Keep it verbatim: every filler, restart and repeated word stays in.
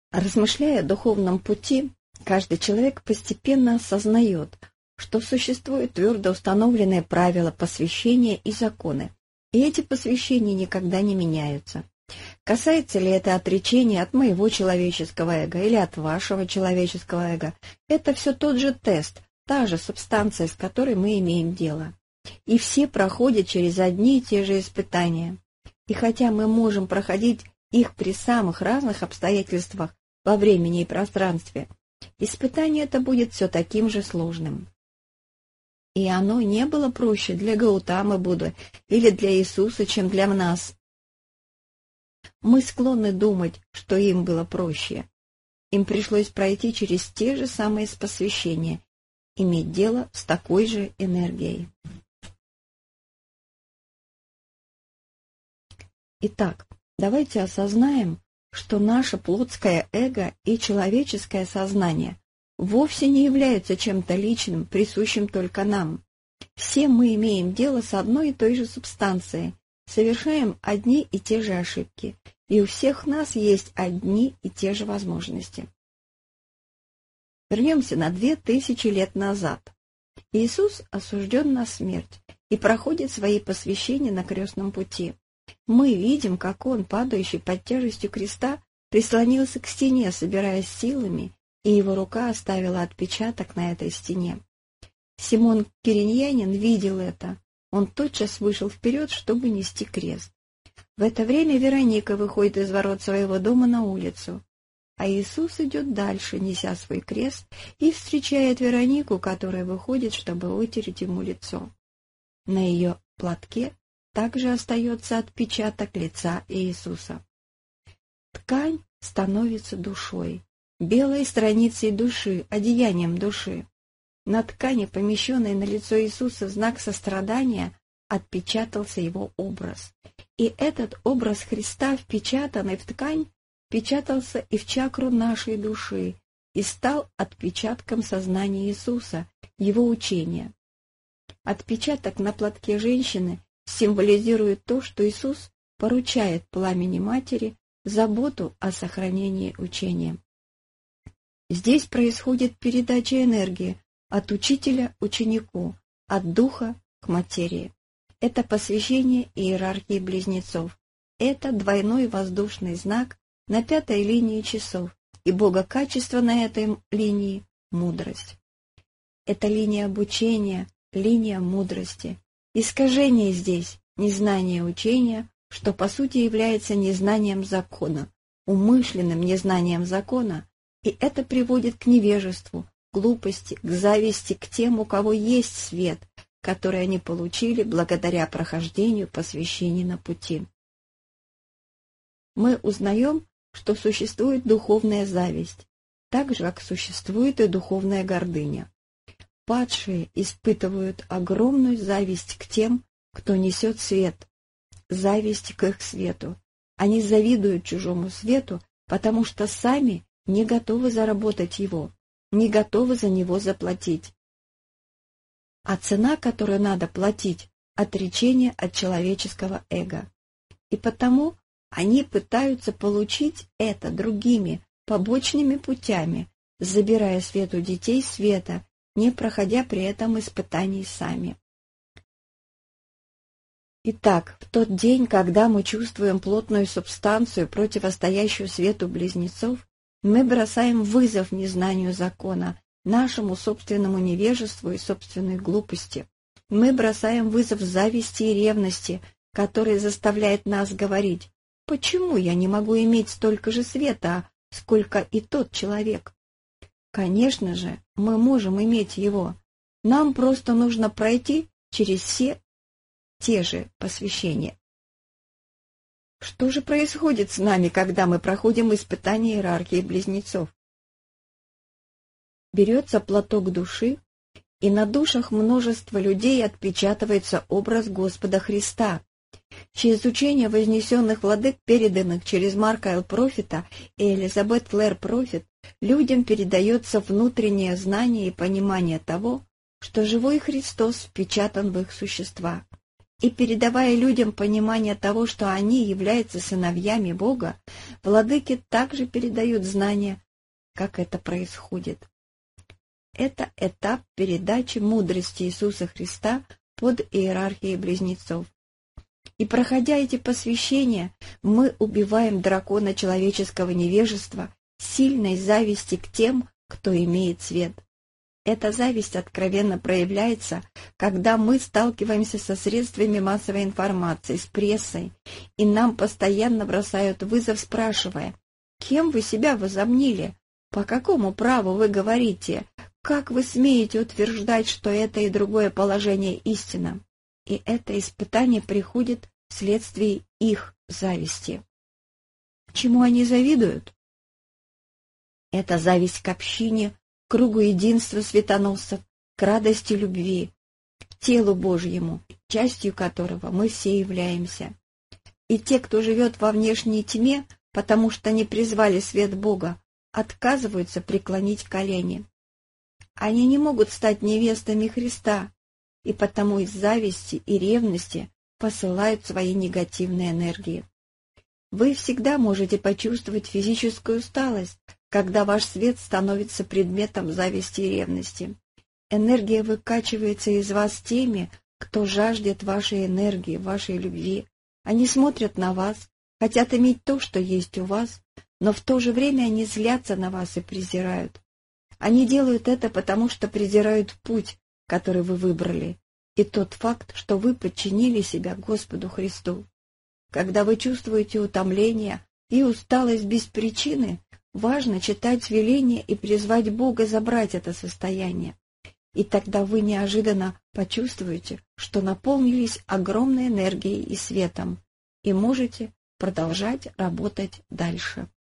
Размышляя о духовном пути, каждый человек постепенно осознает, что существуют твердо установленные правила посвящения и законы, и эти посвящения никогда не меняются. Касается ли это отречения от моего человеческого эго или от вашего человеческого эго, это все тот же тест, та же субстанция, с которой мы имеем дело. И все проходят через одни и те же испытания. И хотя мы можем проходить их при самых разных обстоятельствах во времени и пространстве, испытание это будет все таким же сложным. И оно не было проще для Гаутамы Будды или для Иисуса, чем для нас. Мы склонны думать, что им было проще. Им пришлось пройти через те же самые посвящения, иметь дело с такой же энергией. Итак, давайте осознаем, что наше плотское эго и человеческое сознание вовсе не являются чем-то личным, присущим только нам. Все мы имеем дело с одной и той же субстанцией, совершаем одни и те же ошибки, и у всех нас есть одни и те же возможности. Вернемся на две тысячи лет назад. Иисус осужден на смерть и проходит свои посвящения на крестном пути. Мы видим, как он, падающий под тяжестью креста, прислонился к стене, собираясь силами, и его рука оставила отпечаток на этой стене. Симон Кириньянин видел это. Он тотчас вышел вперед, чтобы нести крест. В это время Вероника выходит из ворот своего дома на улицу, а Иисус идет дальше, неся свой крест, и встречает Веронику, которая выходит, чтобы вытереть ему лицо. На ее платке также остается отпечаток лица Иисуса. Ткань становится душой, белой страницей души, одеянием души. На ткани, помещенной на лицо Иисуса в знак сострадания, отпечатался его образ. И этот образ Христа, впечатанный в ткань, впечатался и в чакру нашей души и стал отпечатком сознания Иисуса, его учения. Отпечаток на платке женщины символизирует то, что Иисус поручает пламени Матери заботу о сохранении учения. Здесь происходит передача энергии от учителя ученику, от духа к материи. Это посвящение иерархии близнецов. Это двойной воздушный знак на пятой линии часов, и богокачество на этой линии – мудрость. Это линия обучения, линия мудрости. Искажение здесь – незнание учения, что по сути является незнанием закона, умышленным незнанием закона, и это приводит к невежеству, глупости, к зависти к тем, у кого есть свет, который они получили благодаря прохождению посвящений на пути. Мы узнаем, что существует духовная зависть, так же, как существует и духовная гордыня. Падшие испытывают огромную зависть к тем, кто несет свет, зависть к их свету. Они завидуют чужому свету, потому что сами не готовы заработать его, не готовы за него заплатить. А цена, которую надо платить, отречение от человеческого эго. И потому они пытаются получить это другими, побочными путями, забирая свет у детей света, не проходя при этом испытаний сами. Итак, в тот день, когда мы чувствуем плотную субстанцию, противостоящую свету близнецов, мы бросаем вызов незнанию закона, нашему собственному невежеству и собственной глупости. Мы бросаем вызов зависти и ревности, который заставляет нас говорить: «Почему я не могу иметь столько же света, сколько и тот человек?» Конечно же, мы можем иметь его. Нам просто нужно пройти через все те же посвящения. Что же происходит с нами, когда мы проходим испытание иерархии близнецов? Берется платок души, и на душах множества людей отпечатывается образ Господа Христа. Через учение вознесенных владык, переданных через Марка Эл Профита и Элизабет Клэр Профит, людям передается внутреннее знание и понимание того, что живой Христос впечатан в их существа. И передавая людям понимание того, что они являются сыновьями Бога, владыки также передают знания, как это происходит. Это этап передачи мудрости Иисуса Христа под иерархией близнецов. И проходя эти посвящения, мы убиваем дракона человеческого невежества, сильной зависти к тем, кто имеет свет. Эта зависть откровенно проявляется, когда мы сталкиваемся со средствами массовой информации, с прессой, и нам постоянно бросают вызов, спрашивая: «Кем вы себя возомнили? По какому праву вы говорите? Как вы смеете утверждать, что это и другое положение истина?» И это испытание приходит вследствие их зависти. Чему они завидуют? Это зависть к общине, к кругу единства светоносцев, к радости любви, к телу Божьему, частью которого мы все являемся. И те, кто живет во внешней тьме, потому что не призвали свет Бога, отказываются преклонить колени. Они не могут стать невестами Христа, и потому из зависти и ревности посылают свои негативные энергии. Вы всегда можете почувствовать физическую усталость, когда ваш свет становится предметом зависти и ревности. Энергия выкачивается из вас теми, кто жаждет вашей энергии, вашей любви. Они смотрят на вас, хотят иметь то, что есть у вас, но в то же время они злятся на вас и презирают. Они делают это потому, что презирают путь, который вы выбрали, и тот факт, что вы подчинили себя Господу Христу. Когда вы чувствуете утомление и усталость без причины, важно читать веление и призвать Бога забрать это состояние. И тогда вы неожиданно почувствуете, что наполнились огромной энергией и светом, и можете продолжать работать дальше.